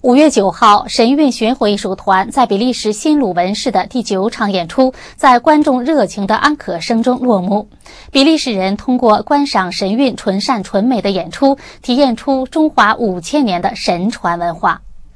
5月9号，神韵巡回艺术团在比利时新鲁文市的第9场演出，在观众热情的安可声中落幕。比利时人通过观赏神韵纯善纯美的演出，体验出中华5000年的神传文化。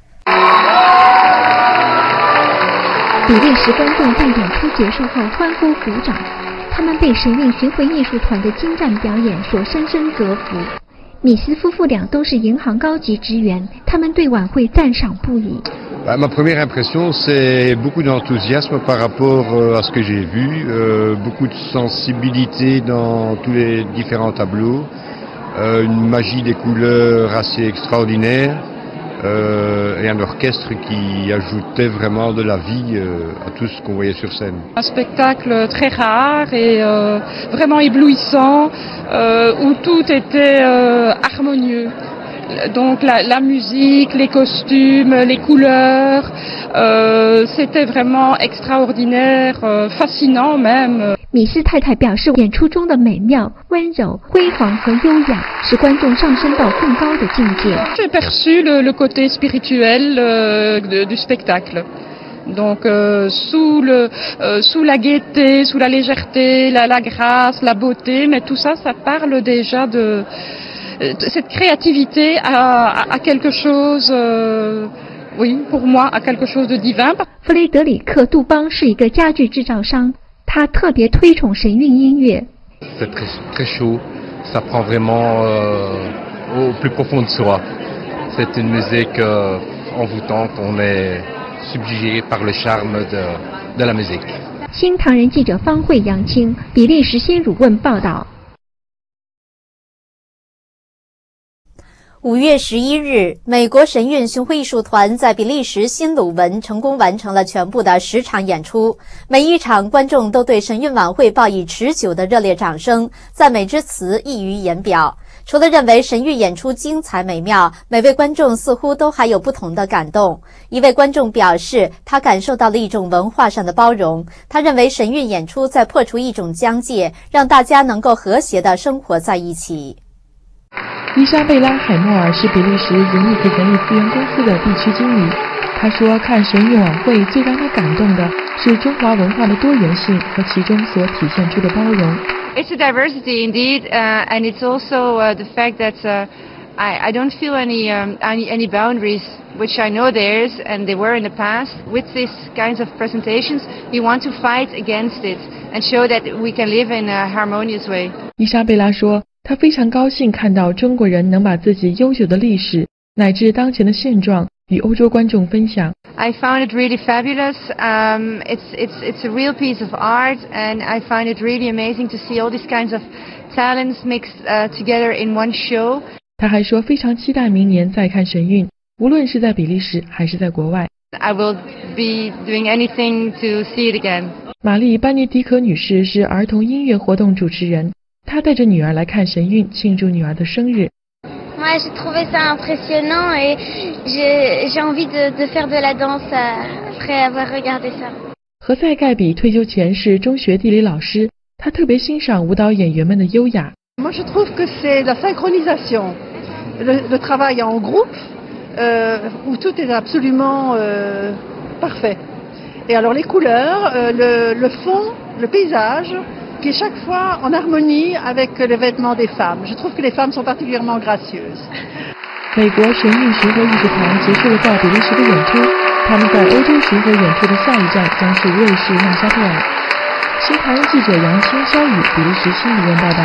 比利时观众在演出结束后欢呼鼓掌，他们被神韵巡回艺术团的精湛表演所深深折服。米斯夫妇俩都是银行高级职员，他们对晚会赞赏不已。 Ma première impression, c'est beaucoup d'enthousiasme par rapport à ce que j'ai vu, beaucoup de sensibilité dans tous les différents tableaux, une magie des couleurs assez extraordinaire, et un orchestre qui ajoutait vraiment de la vie à tout ce qu'on voyait sur scène. Un spectacle très rare et vraiment éblouissant, où tout était harmonieux. Donc la musique, les costumes, les couleurs, c'était vraiment extraordinaire, fascinant même. 米斯太太表示，演出中的美妙、温柔、辉煌和优雅，使观众上升到更高的境界。 J'ai perçu le côté spirituel du spectacle. Donc sous la gaieté, sous la légèreté, la grâce, la beauté, mais tout ça, ça parle déjà de cette créativité à quelque chose, oui, pour moi, à quelque chose de divin. 弗雷德里克·杜邦是一个家具制造商，他特别推崇神韵音乐。 C'est très chaud, ça prend vraiment au plus profond de soi. C'est une musique envoûtante, on est subjugué par le charme de la musique. 新唐人记者方慧杨青，比利时新鲁汶报道。 5月11日，美国神韵巡回艺术团在比利时新鲁文成功完成了全部的10场演出。每一场观众都对神韵晚会报以持久的热烈掌声，赞美之词溢于言表。除了认为神韵演出精彩美妙，每位观众似乎都还有不同的感动。一位观众表示，他感受到了一种文化上的包容。他认为神韵演出在破除一种疆界，让大家能够和谐地生活在一起。 伊莎贝拉·海默尔是比利时人力可人力资源公司的地区经理。他说，看神韵晚会最让他感动的是中华文化的多元性和其中所体现出的包容。 It's a diversity indeed, and it's also the fact that I don't feel any boundaries, which I know there is, and they were in the past. With these kinds of presentations, we want to fight against it and show that we can live in a harmonious way. 伊莎贝拉说，她非常高兴看到中国人能把自己悠久的历史乃至当前的现状与欧洲观众分享。 I found it really fabulous. It's a real piece of art, and I find it really amazing to see all these kinds of talents mixed together in one show. 他还说，非常期待明年再看神韵，无论是在比利时还是在国外。 I will be doing anything to see it again. 玛丽·班尼迪可女士是儿童音乐活动主持人，她带着女儿来看神韵，庆祝女儿的生日。 Moi, j'ai trouvé ça impressionnant et j'ai envie de faire de la danse après avoir regardé ça. 何塞盖比退休前是中学地理老师，他特别欣赏舞蹈演员们的优雅。 Moi, je trouve que c'est la synchronisation, le travail en groupe, où tout est absolument parfait. Et alors les couleurs, le fond, le paysage.qui est chaque fois en harmonie avec les vêtements des femmes. Je trouve que les femmes sont particulièrement gracieuses. 美国神韵巡回艺术团结束了在比利时的演出，他们在欧洲巡回演出的下一站将是瑞士曼沙特尔。新唐人记者杨青、肖宇，比利时新鲁汶报道。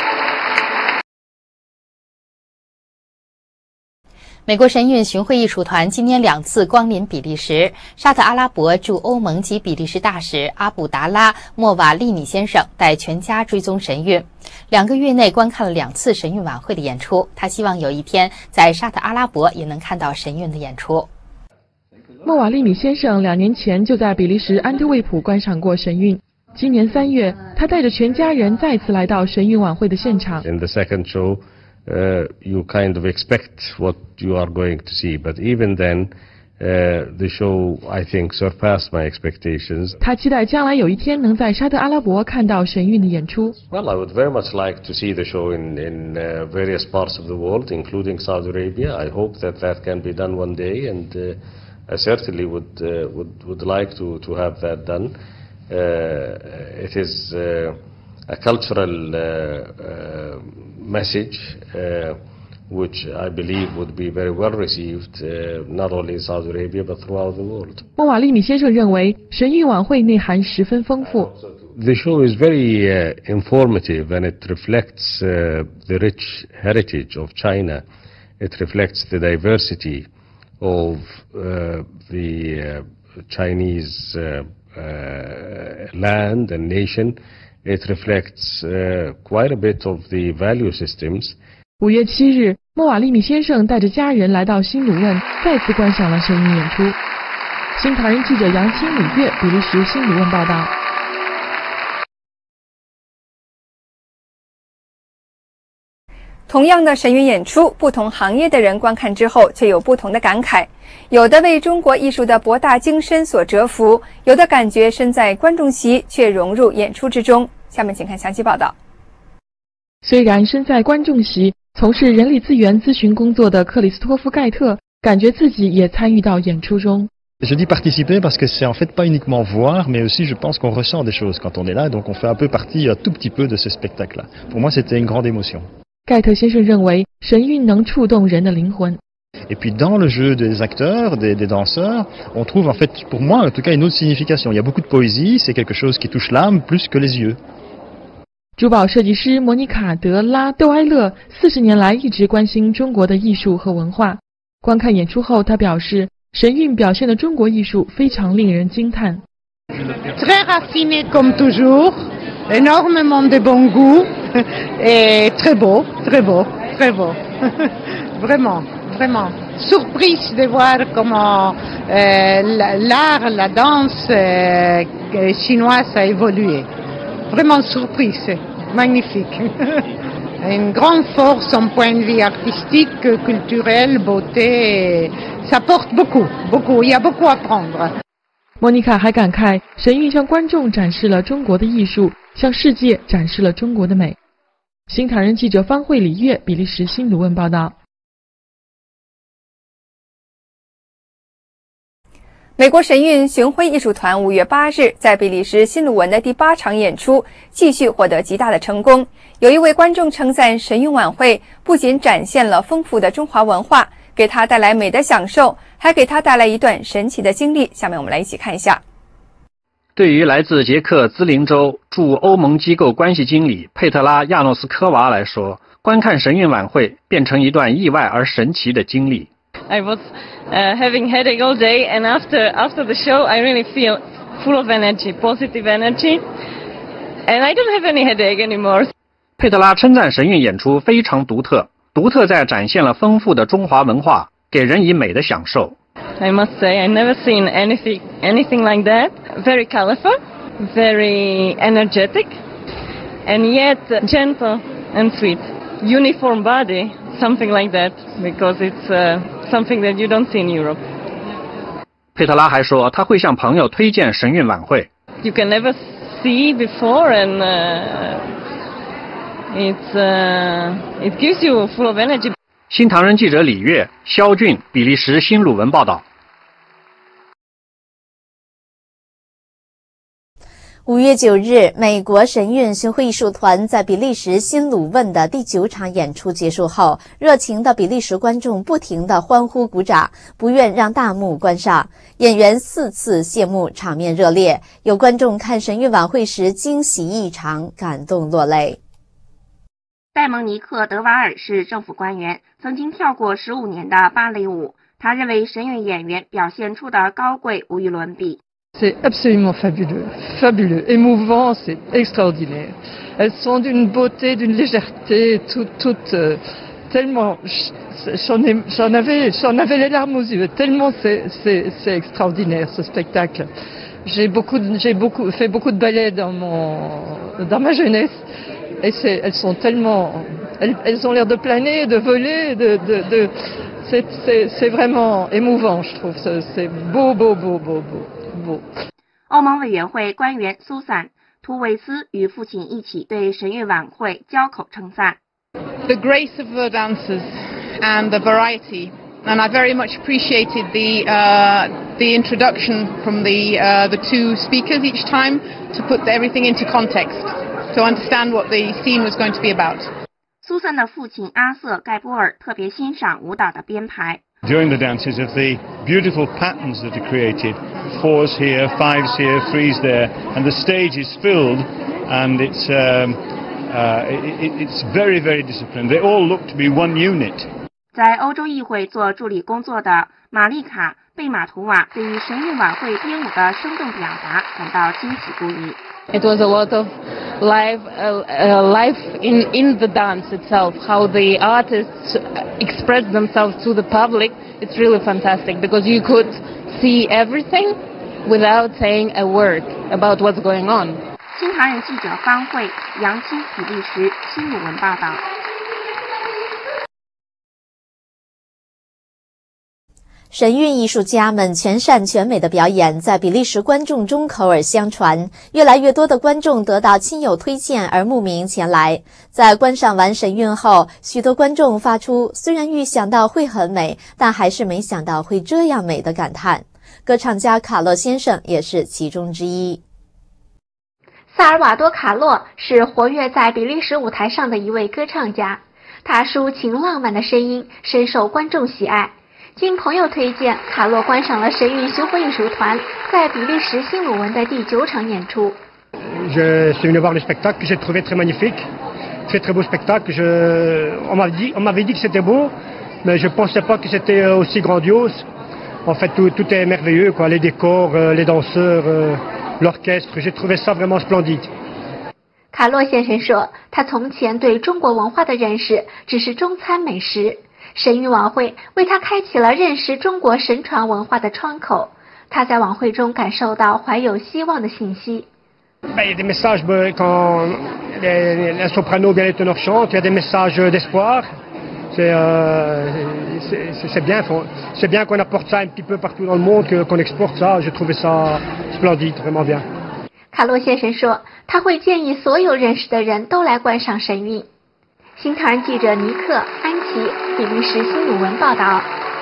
美国神韵巡回艺术团今年2次光临比利时。沙特阿拉伯驻欧盟及比利时大使阿卜达拉·莫瓦利米先生带全家追踪神韵，2个月内观看了2次神韵晚会的演出。他希望有一天在沙特阿拉伯也能看到神韵的演出。 莫瓦利米先生2年前就在比利时安特卫普观赏过神韵。今年3月，他带着全家人再次来到神韵晚会的现场。 In the second show, you kind of expect what you are going to see, but even then, The show, I think, surpassed my expectations. 他期待将来有一天能在沙特阿拉伯看到神韵的演出。 Well, I would very much like to see the show in various parts of the world, including Saudi Arabia. I hope that can be done one day, and I certainly would like to have that done. It is a cultural message. Which I believe would be very well received, not only in Saudi Arabia but throughout the world. 莫瓦利米先生认为，神韵晚会内涵十分丰富。 The show is very informative, and it reflects the rich heritage of China. It reflects the diversity of the Chinese land and nation. It reflects quite a bit of the value systems. 5月7日，莫瓦利米先生带着家人来到新鲁汶，再次观赏了神韵演出。新唐人记者杨青、李月，比利时新鲁汶报道。 同样的神韵演出，不同行业的人观看之后却有不同的感慨。有的为中国艺术的博大精深所折服，有的感觉身在观众席却融入演出之中。下面请看详细报道。 虽然身在观众席，从事人力资源咨询工作的克里斯托夫·盖特感觉自己也参与到演出中。 Je dis participer parce que c'est en fait pas uniquement voir, mais aussi je pense qu'on ressent des choses quand on est là, donc on fait un peu partie, un tout petit peu de ce spectacle-là. Pour moi, c'était une grande émotion. 盖特先生认为，神韵能触动人的灵魂。 Et puis dans le jeu des acteurs, des danseurs, on trouve en fait, pour moi en tout cas, une autre signification. Il y a beaucoup de poésie, c'est quelque chose qui touche l'âme plus que les yeux. 珠宝设计师莫妮卡·德拉·窦埃勒40年来一直关心中国的艺术和文化。观看演出后，他表示，神韵表现的中国艺术非常令人惊叹。 Très raffiné comme toujours, énormément de bon goût et très beau, très beau, très beau. Vraiment, vraiment. Surprise de voir comment l'art, la danse chinoise a évolué. Vraiment surprise, magnifique. Une grande force en point de vue artistique, culturel, beauté. Ça porte beaucoup, beaucoup. Il y a beaucoup à prendre. 莫妮卡还感慨，神韵向观众展示了中国的艺术，向世界展示了中国的美。新唐人记者方慧、李月，比利时新鲁汶报道。 美国神韵巡回艺术团5月8日在比利时新鲁汶的第8场演出继续获得极大的成功。有一位观众称赞神韵晚会不仅展现了丰富的中华文化，给他带来美的享受，还给他带来一段神奇的经历。下面我们来一起看一下。 对于来自捷克兹林州驻欧盟机构关系经理佩特拉·亚诺斯科娃来说，观看神韵晚会变成一段意外而神奇的经历。 I was having headache all day, and after the show, I really feel full of energy, positive energy, and I don't have any headache anymore. 佩特拉称赞神韵演出非常独特，独特在展现了丰富的中华文化，给人以美的享受。 I must say, I never seen anything like that. Very colorful, very energetic, and yet gentle and sweet. Uniform body, something like that, because it's something that you don't see in Europe. 佩特拉还说，他会向朋友推荐神韵晚会。 You can never see before, and it gives you full of energy. 新唐人记者李月、肖俊，比利时新鲁汶报道。 5月9日，美国神韵巡回艺术团在比利时新鲁汶的第9场演出结束后，热情的比利时观众不停地欢呼鼓掌，不愿让大幕关上。演员4次谢幕，场面热烈。有观众看神韵晚会时惊喜异常，感动落泪。 戴蒙尼克·德瓦尔是政府官员，曾经跳过15年的芭蕾舞。他认为神韵演员表现出的高贵无与伦比。 C'est absolument fabuleux, fabuleux, émouvant, c'est extraordinaire. Elles sont d'une beauté, d'une légèreté, toutes tellement, j'en avais les larmes aux yeux, tellement c'est extraordinaire ce spectacle. J'ai fait beaucoup de ballet dans ma jeunesse, et elles sont tellement elles ont l'air de planer, de voler, c'est vraiment émouvant, je trouve. C'est beau. 欧盟委员会官员苏珊·图维斯与父亲一起对神韵晚会交口称赞。 The grace of the dances and the variety, and I very much appreciated the introduction from the two speakers each time to put everything into context, to understand what the scene was going to be about. 苏珊的父亲阿瑟·盖波尔特别欣赏舞蹈的编排。 During the dances of the beautiful patterns that are created, 4s here, 5s here, 3s there, and the stage is filled, and it's very, very disciplined. They all look to be one unit. 在欧洲议会做助理工作的玛丽卡·贝马图瓦对于神韵晚会编舞的生动表达感到惊喜不已。 It was a lot of life in the dance itself, how the artists express themselves to the public. It's really fantastic because you could see everything without saying a word about what's going on. 新唐人记者方慧、杨青，比利时新鲁文报道。 神韵艺术家们全善全美的表演在比利时观众中口耳相传，越来越多的观众得到亲友推荐而慕名前来。在观赏完神韵后，许多观众发出虽然预想到会很美，但还是没想到会这样美的感叹。歌唱家卡洛先生也是其中之一。 萨尔瓦多·卡洛是活跃在比利时舞台上的一位歌唱家，他抒情浪漫的声音深受观众喜爱。经朋友推荐，卡洛观赏了神韵巡回艺术团在比利时新鲁文的第9场演出。 Je suis venu voir le spectacle que j'ai trouvé très magnifique, très beau spectacle. On m'avait dit que c'était beau, mais je pensais pas que c'était aussi grandiose. En fait, tout est merveilleux, quoi. Les décors, les danseurs, l'orchestre. J'ai trouvé ça vraiment splendide. 卡洛先生说，他从前对中国文化的认识只是中餐美食。神韵晚会为他开启了认识中国神传文化的窗口，他在晚会中感受到怀有希望的信息。 Il y a des messages quand les sopranos bien les ténors chantent, il y a des messages d'espoir. C'est bien qu'on apporte ça un petit peu partout dans le monde, qu'on exporte ça. J'ai trouvé ça splendide, vraiment bien. 卡洛先生说，他会建议所有认识的人都来观赏神韵。新唐人记者尼克·安琪，比利时新鲁文报道。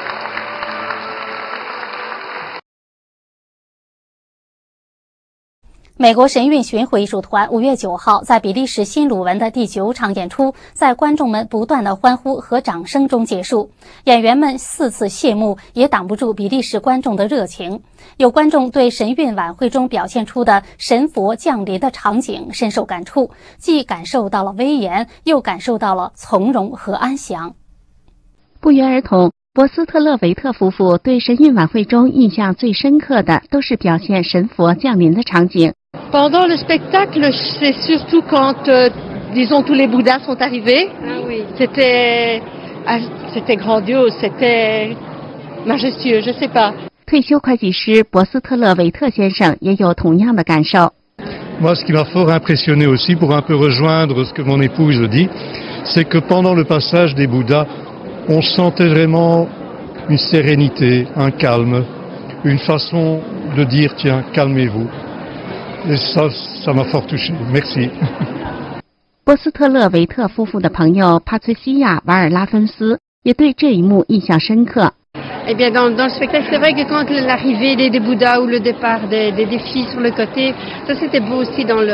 美国神韵巡回艺术团5月9号在比利时新鲁文的第9场演出，在观众们不断的欢呼和掌声中结束。演员们4次谢幕，也挡不住比利时观众的热情。有观众对神韵晚会中表现出的神佛降临的场景深受感触，既感受到了威严，又感受到了从容和安详。 不约而同，博斯特勒维特夫妇对神韵晚会中印象最深刻的都是表现神佛降临的场景。 Pendant le spectacle, c'est surtout quand, disons, tous les Bouddhas sont arrivés. Ah oui. C'était grandiose, c'était majestueux, je sais pas. 退休会计师博斯特勒维特先生也有同样的感受。 Moi, ce qui m'a fort impressionné aussi, pour un peu rejoindre ce que mon épouse dit, c'est que pendant le passage des Bouddhas, on sentait vraiment une sérénité, un calme, une façon de dire, tiens, calmez-vous.Et ça m'a fort touché. Merci. 波斯特勒维特夫妇的朋友帕翠西亚·瓦尔拉芬斯也对这一幕印象深刻。 Eh bien, dans le spectacle, c'est vrai que quand l'arrivée des Bouddhas ou le départ des filles sur le côté, ça c'était beau aussi dans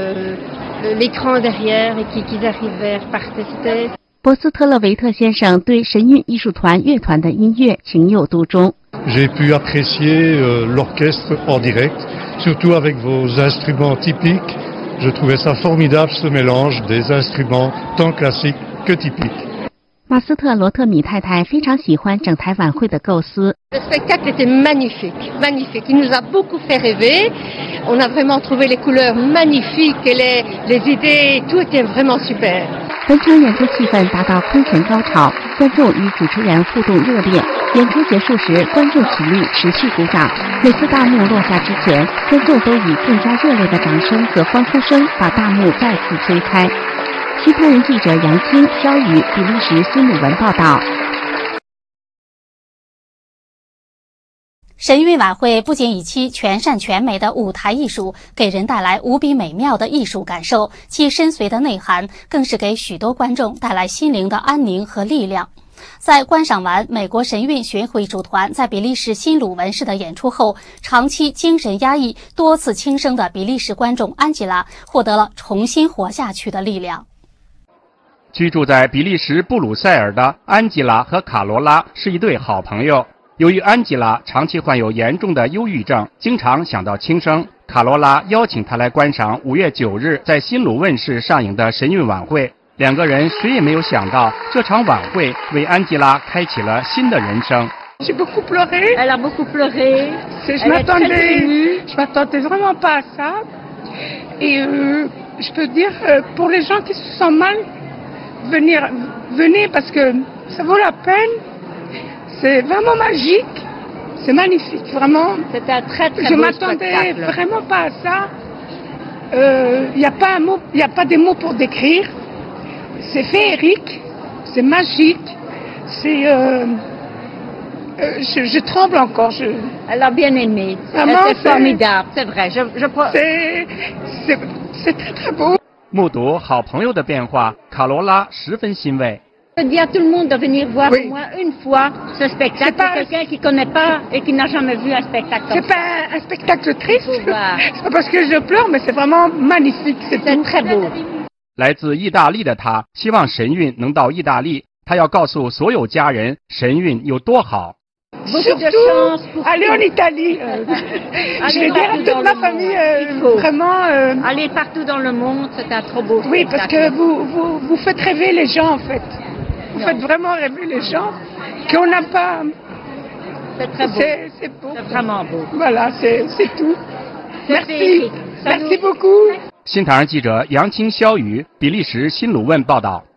l'écran derrière et qu'ils arrivaient, repartaient. C'était. 波斯特勒维特先生对神韵艺术团乐团的音乐情有独钟。 J'ai pu apprécier l'orchestre en direct.Surtout avec vos instruments typiques, je trouvais ça formidable ce mélange des instruments tant classiques que typiques. 马斯特罗特米太太非常喜欢整台晚会的构思。 Le spectacle était magnifique, magnifique. Il nous a beaucoup fait rêver. On a vraiment trouvé les couleurs magnifiques et les idées, tout était vraiment super. 本场演出气氛达到空前高潮，观众与主持人互动热烈。演出结束时，观众起立持续鼓掌。每次大幕落下之前，观众都以更加热烈的掌声和欢呼声把大幕再次推开。 西他人记者杨青、肖宇，比利时新鲁文报道。 神韵晚会不仅以其全善全美的舞台艺术给人带来无比美妙的艺术感受，其深邃的内涵更是给许多观众带来心灵的安宁和力量。在观赏完美国神韵巡回艺术团在比利时新鲁文市的演出后，长期精神压抑、多次轻生的比利时观众安吉拉获得了重新活下去的力量。 居住在比利时布鲁塞尔的安吉拉和卡罗拉是一对好朋友。由于安吉拉长期患有严重的忧郁症，经常想到轻生，卡罗拉邀请她来观赏5月9日在新鲁汶市上映的神韵晚会。两个人谁也没有想到，这场晚会为安吉拉开启了新的人生。 J'ai beaucoup pleuré. Elle a beaucoup pleuré. Je m'attendais vraiment pas à ça. Et je peux dire, pour les gens qui se sentent mal, venez parce que ça vaut la peine.C'est vraiment magique, c'est magnifique, vraiment. C'est un très très Je beau m'attendais spectacle. vraiment pas à ça. Il n'y a pas un mot, il n'y a pas des mots pour décrire. C'est féerique, c'est magique, c'est. Je tremble encore. Elle a bien aimé. C'est formidable, c'est vrai. C'est très très beau. 目睹好朋友的变化，卡罗拉十分欣慰。 Je dis à tout le monde de venir voir au moins une fois ce spectacle pour quelqu'un qui ne connaît pas et qui n'a jamais vu un spectacle comme ça. C'est pas un spectacle triste, c'est pas parce que je pleure, mais c'est vraiment magnifique, c'est très beau. 来自意大利的他希望神韵能到意大利，他要告诉所有家人神韵有多好。 Surtout, aller en Italie. Je vais dire à toute ma famille, vraiment. Aller partout dans le monde, c'est un trop beau spectacle. Oui, parce que vous faites rêver les gens en fait.Vous faites vraiment rêver les gens qu'on n'a pas. C'est très beau. C'est beau. C'est vraiment beau. Voilà, c'est tout. Merci. Merci beaucoup. 新唐人记者杨青、肖宇，比利时新鲁汶报道。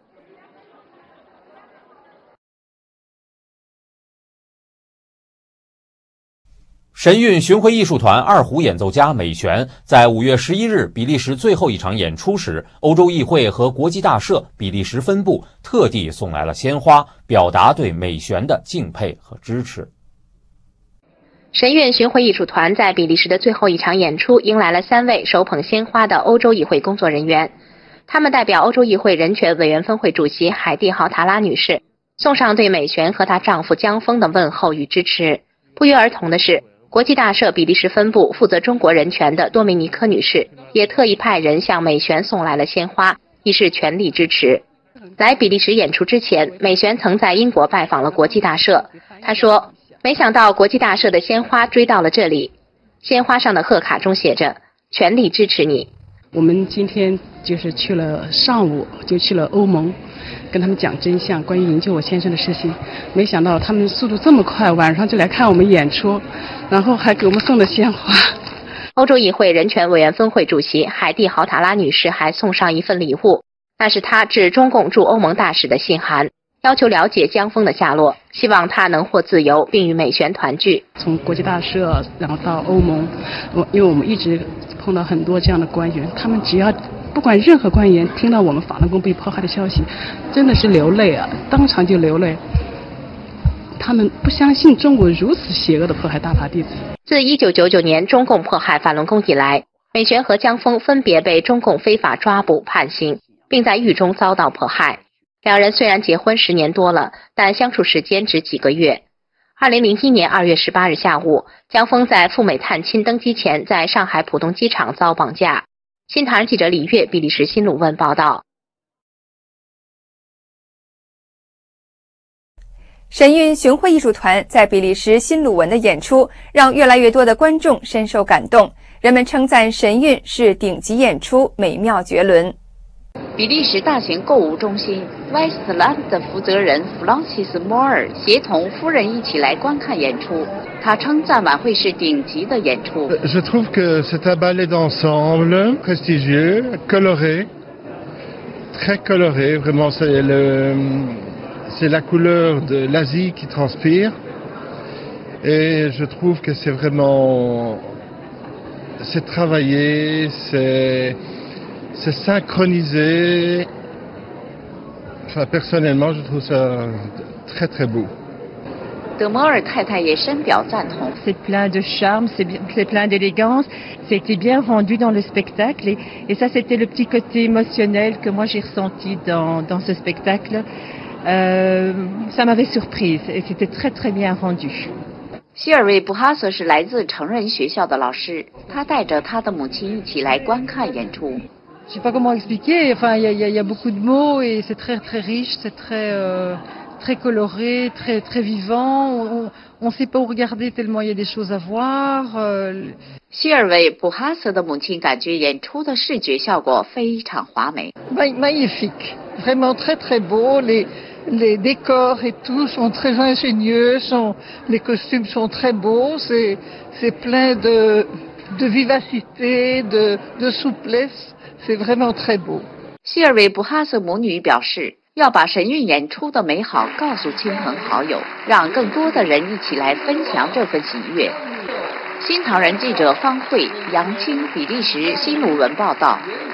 神韵巡回艺术团二胡演奏家美璇在5月11日比利时最后一场演出时，欧洲议会和国际大社比利时分部特地送来了鲜花，表达对美璇的敬佩和支持。 神韵巡回艺术团在比利时的最后一场演出迎来了3位手捧鲜花的欧洲议会工作人员，他们代表欧洲议会人权委员分会主席海蒂豪塔拉女士送上对美璇和她丈夫江峰的问候与支持。不约而同的是，国际大社比利时分部负责中国人权的多米尼科女士也特意派人向美璇送来了鲜花，以示全力支持。来比利时演出之前，美璇曾在英国拜访了国际大社。她说，没想到国际大社的鲜花追到了这里，鲜花上的贺卡中写着全力支持你。 我们今天就是去了上午就去了欧盟，跟他们讲真相，关于营救我先生的事情。没想到他们速度这么快，晚上就来看我们演出，然后还给我们送了鲜花。 欧洲议会人权委员分会主席海蒂豪塔拉女士还送上一份礼物，那是她致中共驻欧盟大使的信函，要求了解江峰的下落，希望他能获自由，并与美璇团聚。 从国际大社，然后到欧盟，因为我们一直碰到很多这样的官员，他们只要不管任何官员听到我们法轮功被迫害的消息，真的是流泪啊，当场就流泪。他们不相信中国如此邪恶的迫害大法弟子。 自1999年中共迫害法轮功以来，美璇和江峰分别被中共非法抓捕判刑，并在狱中遭到迫害。两人虽然结婚10年多了，但相处时间只几个月。2001年2月18日下午，江峰在赴美探亲登机前，在上海浦东机场遭绑架。新唐人记者李月，比利时新鲁汶报道。 神韵巡回艺术团在比利时新鲁汶的演出，让越来越多的观众深受感动。人们称赞神韵是顶级演出，美妙绝伦。 比利时大型购物中心 Westland 的负责人弗朗西斯·摩尔协同夫人一起来观看演出。他称赞晚会是顶级的演出。 Je trouve que c'est un ballet d'ensemble prestigieux, coloré, très coloré. Vraiment, c'est la couleur de l'Asie qui transpire. Et je trouve que c'est vraiment, c'est travaillé, c'est synchronisé Personnellement, je trouve ça très très beau. 德摩尔太太也深表赞同。 C'est plein de charme, c'est plein d'élégance, c'était bien rendu dans le spectacle et ça c'était le petit côté émotionnel que moi j'ai ressenti dans ce spectacle. Ça m'avait surprise et c'était très très bien rendu. 希尔维·布哈瑟是来自成人学校的老师，他带着他的母亲一起来观看演出。 Je sais pas comment expliquer. Enfin, il y a beaucoup de mots et c'est très très riche, c'est très coloré, très vivant. On sait pas où regarder tellement il y a des choses à voir. 希尔维·布哈瑟的母亲感觉演出的视觉效果非常华美。 Magnifique, vraiment très très beau. Les décors et tout sont très ingénieux, les costumes sont très beaux. C'est plein de vivacité, de souplesse. C'est vraiment très beau. 希尔维·布哈瑟母女表示，要把神韵演出的美好告诉亲朋好友，让更多的人一起来分享这份喜悦。新唐人记者方慧、杨青，比利时新鲁文报道。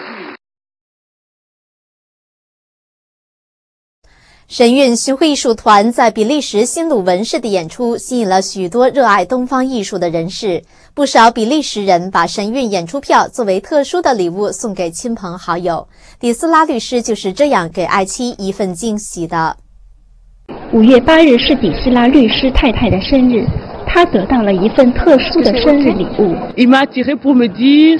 神韵巡回艺术团在比利时新鲁文市的演出吸引了许多热爱东方艺术的人士，不少比利时人把神韵演出票作为特殊的礼物送给亲朋好友。迪斯拉律师就是这样给爱妻一份惊喜的。 5月8日是迪斯拉律师太太的生日，她得到了一份特殊的生日礼物。 Il m'a attiré pour me dire,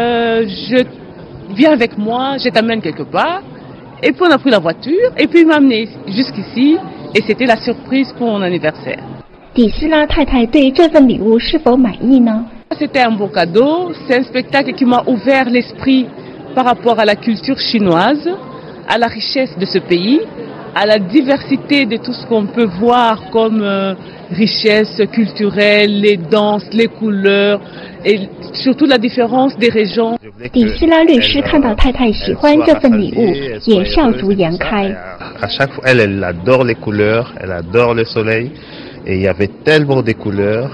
je viens avec moi, je t'amène quelque part.Et puis on a pris la voiture, et puis il m'a amené jusqu'ici, et c'était la surprise pour mon anniversaire. 迪斯拉太太对这份礼物是否满意呢？ C'était un beau cadeau, c'est un spectacle qui m'a ouvert l'esprit par rapport à la culture chinoise, à la richesse de ce pays, à la diversité de tout ce qu'on peut voir comme richesse culturelle, les danses, les couleurs, et surtout la différence des régions. 迪斯拉律师看到太太喜欢这份礼物，也笑逐颜开。 À chaque fois, elle adore les couleurs, elle adore le soleil, et il y avait tellement de couleurs,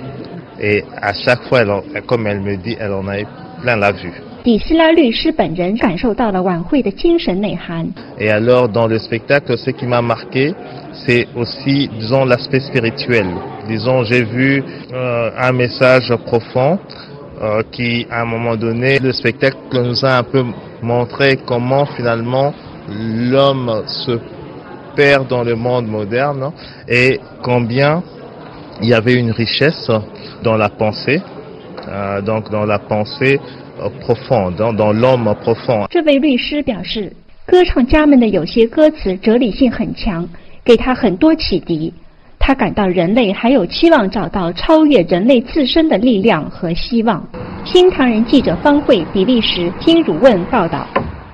et à chaque fois, comme elle me dit, elle en avait plein la vue. 迪斯拉律师本人感受到了晚会的精神内涵。 Et alors, dans le spectacle, ce qui m'a marqué, c'est aussi, disons, l'aspect spirituel. Disons, j'ai vu un message profond qui, à un moment donné, le spectacle nous a un peu montré comment, finalement, l'homme se perd dans le monde moderne et combien il y avait une richesse dans la pensée, donc dans la pensée profonde, dans l'homme profond. 这位律师表示，歌唱家们的有些歌词哲理性很强，给他很多启迪。他感到人类还有期望找到超越人类自身的力量和希望。新唐人记者方慧，比利时金汝问报道。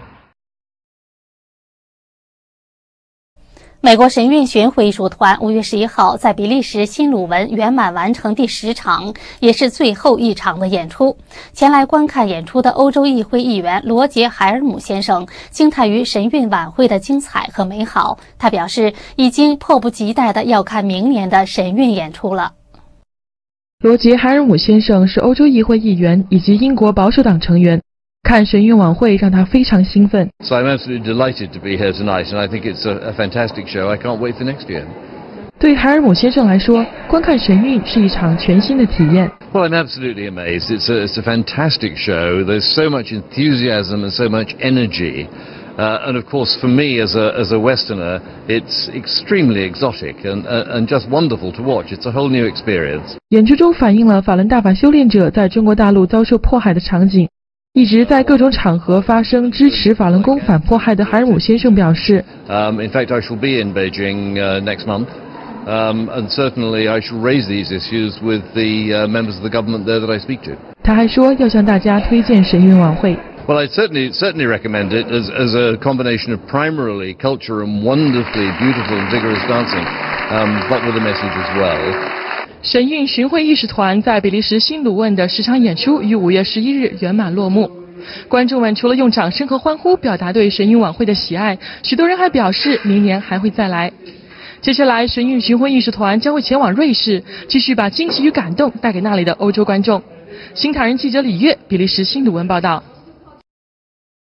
美国神韵巡回艺术团5月11号在比利时新鲁文圆满完成第10场，也是最后一场的演出。前来观看演出的欧洲议会议员罗杰·海尔姆先生惊叹于神韵晚会的精彩和美好，他表示已经迫不及待地要看明年的神韵演出了。 罗杰·海尔姆先生是欧洲议会议员以及英国保守党成员。看神韵晚会让他非常兴奋。 So I'm absolutely delighted to be here tonight, and I think it's a fantastic show. I can't wait for next year. 对海尔姆先生来说，观看神韵是一场全新的体验。 Well, I'm absolutely amazed. It's a fantastic show. There's so much enthusiasm and so much energy. And of course, for me as a Westerner, it's extremely exotic and just wonderful to watch. It's a whole new experience. 演出中反映了法轮大法修炼者在中国大陆遭受迫害的场景。一直在各种场合发声支持法轮功反迫害的海尔姆先生表示 In fact, I shall be in Beijing next month, and certainly I shall raise these issues with the members of the government there that I speak to. 他还说要向大家推荐神韵晚会。 Well, I'd certainly recommend it as a combination of primarily culture and wonderfully beautiful and vigorous dancing, but with a message as well. 神韵巡回艺术团在比利时新鲁汶的10场演出于5月11日圆满落幕。观众们除了用掌声和欢呼表达对神韵晚会的喜爱，许多人还表示明年还会再来。接下来，神韵巡回艺术团将会前往瑞士，继续把惊喜与感动带给那里的欧洲观众。新唐人记者李月，比利时新鲁汶报道。